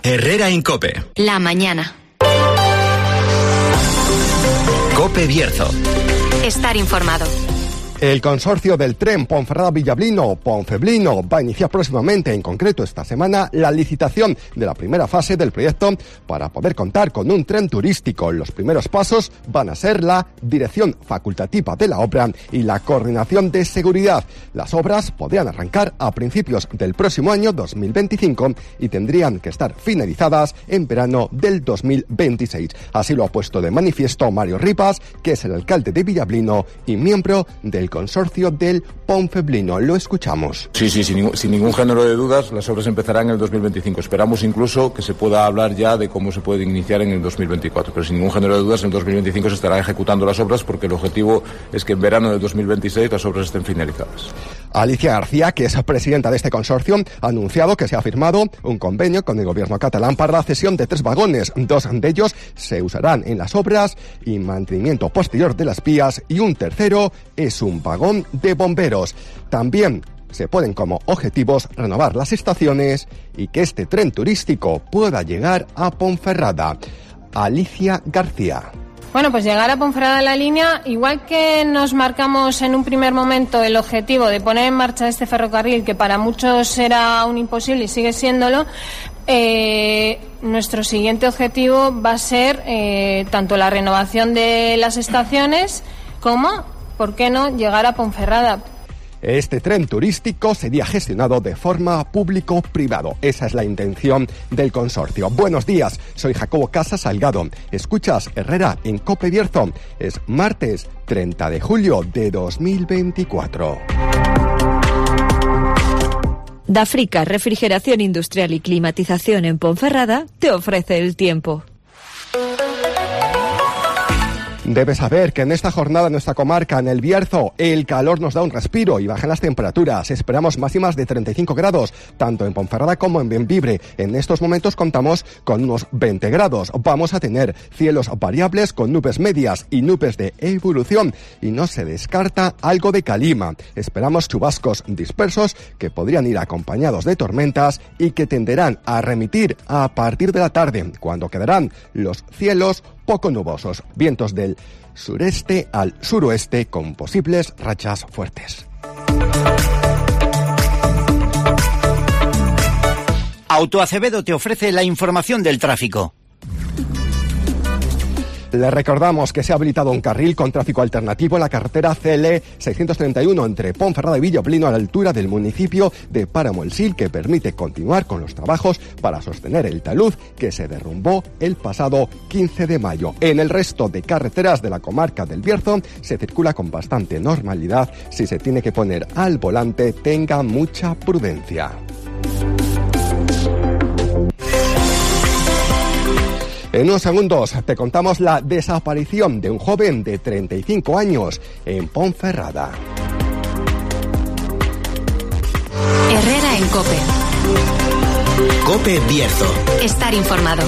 Herrera en COPE. La mañana. COPE Bierzo. Estar informado. El consorcio del tren Ponferrada-Villablino-Ponceblino va a iniciar próximamente, en concreto esta semana, la licitación de la primera fase del proyecto para poder contar con un tren turístico. Los primeros pasos van a ser la dirección facultativa de la obra y la coordinación de seguridad. Las obras podrían arrancar a principios del próximo año 2025 y tendrían que estar finalizadas en verano del 2026. Así lo ha puesto de manifiesto Mario Rivas, que es el alcalde de Villablino y miembro del consorcio del Ponceblino. Lo escuchamos. Sí, sin ningún género de dudas, las obras empezarán en el 2025. Esperamos incluso que se pueda hablar ya de cómo se puede iniciar en el 2024, pero sin ningún género de dudas, en el 2025 se estarán ejecutando las obras porque el objetivo es que en verano del 2026 las obras estén finalizadas. Alicia García, que es presidenta de este consorcio, ha anunciado que se ha firmado un convenio con el gobierno catalán para la cesión de 3 vagones. 2 de ellos se usarán en las obras y mantenimiento posterior de las vías y un tercero es un vagón de bomberos. También se ponen como objetivos renovar las estaciones y que este tren turístico pueda llegar a Ponferrada. Alicia García. Bueno, pues llegar a Ponferrada en la línea, igual que nos marcamos en un primer momento el objetivo de poner en marcha este ferrocarril, que para muchos era un imposible y sigue siéndolo, nuestro siguiente objetivo va a ser tanto la renovación de las estaciones como, ¿por qué no?, llegar a Ponferrada. Este tren turístico sería gestionado de forma público-privado. Esa es la intención del consorcio. Buenos días, soy Jacobo Casas Salgado. Escuchas Herrera en COPE Bierzo. Es martes 30 de julio de 2024. Dafrica, refrigeración industrial y climatización en Ponferrada, te ofrece el tiempo. Debes saber que en esta jornada en nuestra comarca, en el Bierzo, el calor nos da un respiro y bajan las temperaturas. Esperamos máximas de 35 grados, tanto en Ponferrada como en Bembibre. En estos momentos contamos con unos 20 grados. Vamos a tener cielos variables con nubes medias y nubes de evolución y no se descarta algo de calima. Esperamos chubascos dispersos que podrían ir acompañados de tormentas y que tenderán a remitir a partir de la tarde, cuando quedarán los cielos poco nubosos, vientos del sureste al suroeste con posibles rachas fuertes. Autoacevedo te ofrece la información del tráfico. Les recordamos que se ha habilitado un carril con tráfico alternativo en la carretera CL 631 entre Ponferrada y Villablino a la altura del municipio de Páramo el Sil, que permite continuar con los trabajos para sostener el talud que se derrumbó el pasado 15 de mayo. En el resto de carreteras de la comarca del Bierzo se circula con bastante normalidad. Si se tiene que poner al volante, tenga mucha prudencia. En unos segundos te contamos la desaparición de un joven de 35 años en Ponferrada. Herrera en COPE. COPE Bierzo. Estar informado.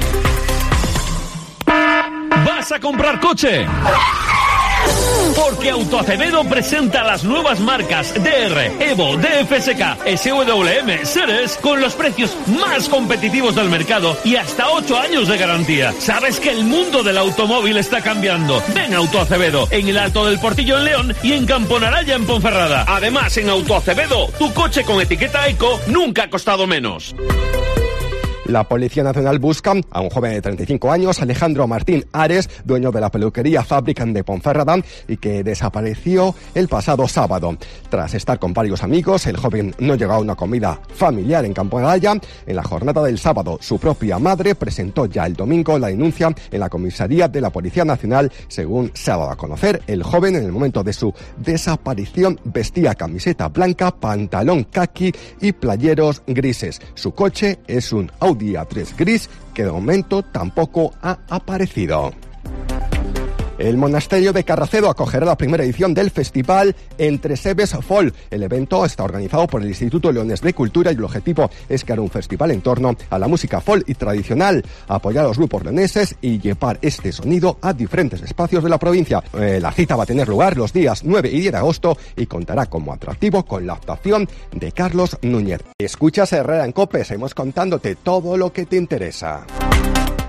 ¿Vas a comprar coche? Porque Autoacevedo presenta las nuevas marcas DR, Evo, DFSK, SWM, Ceres con los precios más competitivos del mercado y hasta 8 años de garantía. ¿Sabes que el mundo del automóvil está cambiando? Ven a Autoacevedo en el Alto del Portillo en León y en Camponaraya en Ponferrada. Además, en Autoacevedo, tu coche con etiqueta Eco nunca ha costado menos. La Policía Nacional busca a un joven de 35 años, Alejandro Martín Ares, dueño de la peluquería Fabrican de Ponferrada y que desapareció el pasado sábado. Tras estar con varios amigos, el joven no llegó a una comida familiar en Camponaraya. En la jornada del sábado, su propia madre presentó ya el domingo la denuncia en la comisaría de la Policía Nacional. Según se ha dado a conocer, el joven en el momento de su desaparición vestía camiseta blanca, pantalón caqui y playeros grises. Su coche es un Audi A3 gris que de momento tampoco ha aparecido. El monasterio de Carracedo acogerá la primera edición del festival Entre Sebes Folk. El evento está organizado por el Instituto Leones de Cultura y el objetivo es crear un festival en torno a la música folk y tradicional, apoyar a los grupos leoneses y llevar este sonido a diferentes espacios de la provincia. La cita va a tener lugar los días 9 y 10 de agosto y contará como atractivo con la actuación de Carlos Núñez. Escuchas Herrera en COPE, seguimos contándote todo lo que te interesa.